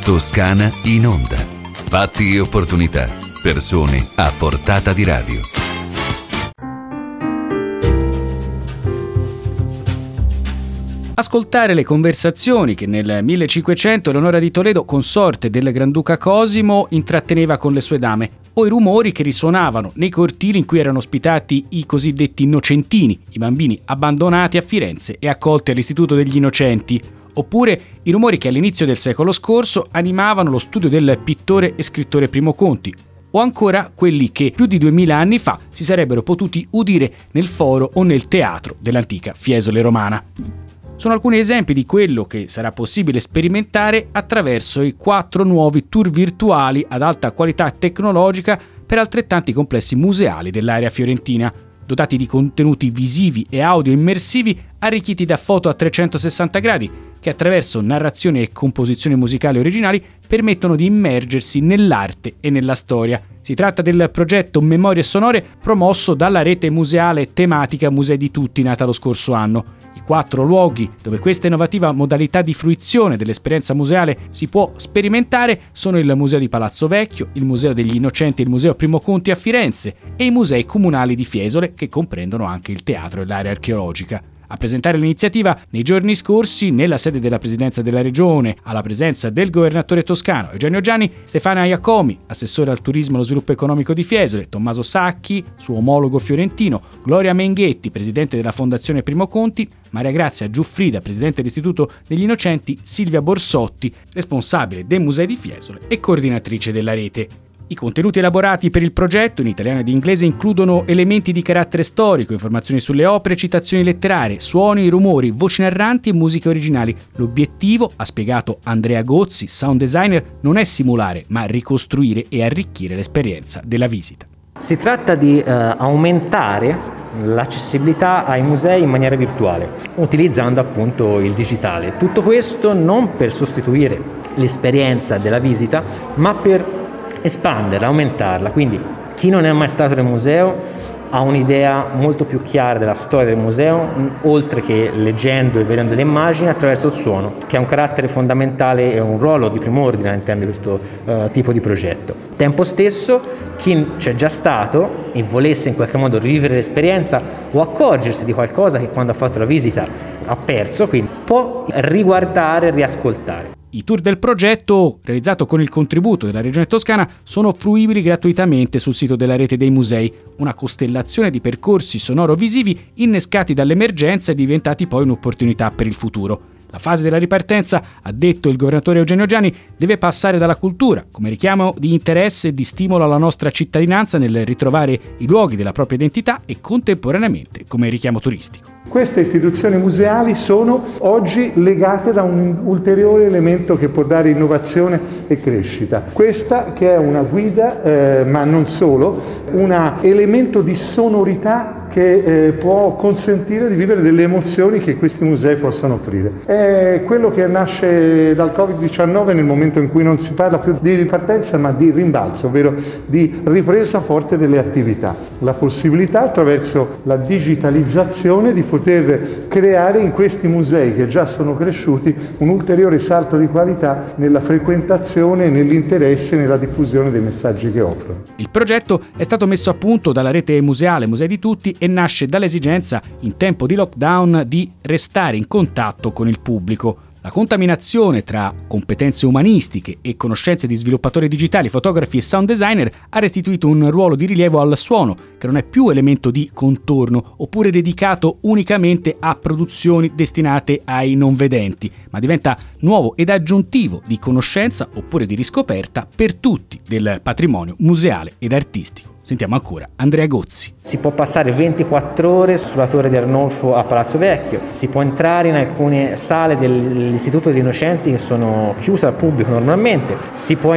Toscana in onda. Fatti e opportunità. Persone a portata di radio. Ascoltare le conversazioni che nel 1500 Eleonora di Toledo, consorte del Granduca Cosimo, intratteneva con le sue dame, o i rumori che risuonavano nei cortili in cui erano ospitati i cosiddetti innocentini, i bambini abbandonati a Firenze e accolti all'Istituto degli Innocenti, oppure i rumori che all'inizio del secolo scorso animavano lo studio del pittore e scrittore Primo Conti, o ancora quelli che più di 2000 anni fa si sarebbero potuti udire nel foro o nel teatro dell'antica Fiesole romana. Sono alcuni esempi di quello che sarà possibile sperimentare attraverso i 4 nuovi tour virtuali ad alta qualità tecnologica per altrettanti complessi museali dell'area fiorentina, dotati di contenuti visivi e audio immersivi arricchiti da foto a 360 gradi, che attraverso narrazioni e composizioni musicali originali permettono di immergersi nell'arte e nella storia. Si tratta del progetto Memorie Sonore promosso dalla rete museale tematica Musei di Tutti, nata lo scorso anno. I 4 luoghi dove questa innovativa modalità di fruizione dell'esperienza museale si può sperimentare sono il Museo di Palazzo Vecchio, il Museo degli Innocenti e il Museo Primo Conti a Firenze e i musei comunali di Fiesole, che comprendono anche il teatro e l'area archeologica. A presentare l'iniziativa nei giorni scorsi, nella sede della Presidenza della Regione, alla presenza del governatore toscano Eugenio Gianni, Stefania Iacomi, assessore al turismo e allo sviluppo economico di Fiesole, Tommaso Sacchi, suo omologo fiorentino, Gloria Menghetti, presidente della Fondazione Primo Conti, Maria Grazia Giuffrida, presidente dell'Istituto degli Innocenti, Silvia Borsotti, responsabile dei Musei di Fiesole e coordinatrice della rete. I contenuti elaborati per il progetto in italiano ed inglese includono elementi di carattere storico, informazioni sulle opere, citazioni letterarie, suoni, rumori, voci narranti e musiche originali. L'obiettivo, ha spiegato Andrea Gozzi, sound designer, non è simulare, ma ricostruire e arricchire l'esperienza della visita. Si tratta di aumentare l'accessibilità ai musei in maniera virtuale, utilizzando appunto il digitale. Tutto questo non per sostituire l'esperienza della visita, ma per espanderla, aumentarla. Quindi chi non è mai stato nel museo ha un'idea molto più chiara della storia del museo, oltre che leggendo e vedendo le immagini, attraverso il suono, che ha un carattere fondamentale e un ruolo di primo ordine all'interno di questo tipo di progetto. Tempo stesso, chi c'è già stato e volesse in qualche modo rivivere l'esperienza o accorgersi di qualcosa che quando ha fatto la visita ha perso, quindi può riguardare e riascoltare. I tour del progetto, realizzato con il contributo della Regione Toscana, sono fruibili gratuitamente sul sito della rete dei musei, una costellazione di percorsi sonoro-visivi innescati dall'emergenza e diventati poi un'opportunità per il futuro. La fase della ripartenza, ha detto il governatore Eugenio Gianni, deve passare dalla cultura, come richiamo di interesse e di stimolo alla nostra cittadinanza nel ritrovare i luoghi della propria identità e contemporaneamente come richiamo turistico. Queste istituzioni museali sono oggi legate da un ulteriore elemento che può dare innovazione e crescita. Questa che è una guida, ma non solo, un elemento di sonorità che può consentire di vivere delle emozioni che questi musei possono offrire. È quello che nasce dal Covid-19 nel momento in cui non si parla più di ripartenza ma di rimbalzo, ovvero di ripresa forte delle attività. La possibilità attraverso la digitalizzazione di poter creare in questi musei che già sono cresciuti un ulteriore salto di qualità nella frequentazione, nell'interesse e nella diffusione dei messaggi che offrono. Il progetto è stato messo a punto dalla rete museale Musei di Tutti e nasce dall'esigenza, in tempo di lockdown, di restare in contatto con il pubblico. La contaminazione tra competenze umanistiche e conoscenze di sviluppatori digitali, fotografi e sound designer ha restituito un ruolo di rilievo al suono, che non è più elemento di contorno oppure dedicato unicamente a produzioni destinate ai non vedenti, ma diventa nuovo ed aggiuntivo di conoscenza oppure di riscoperta per tutti del patrimonio museale ed artistico. Sentiamo ancora Andrea Gozzi. Si può passare 24 ore sulla Torre di Arnolfo a Palazzo Vecchio, si può entrare in alcune sale dell'Istituto degli Innocenti che sono chiuse al pubblico normalmente, si può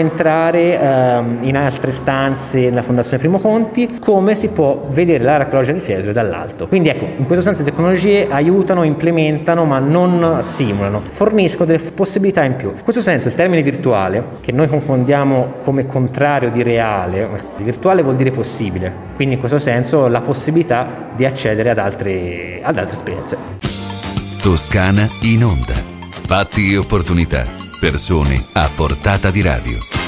entrare in altre stanze nella Fondazione Primo Conti, come si può vedere l'area archeologica di Fiesole dall'alto. Quindi ecco, in questo senso le tecnologie aiutano, implementano ma non simulano, forniscono delle possibilità in più. In questo senso il termine virtuale, che noi confondiamo come contrario di reale, virtuale vuol dire possibile, quindi in questo senso la possibilità di accedere ad altre esperienze. Toscana in onda. Fatti e opportunità. Persone a portata di radio.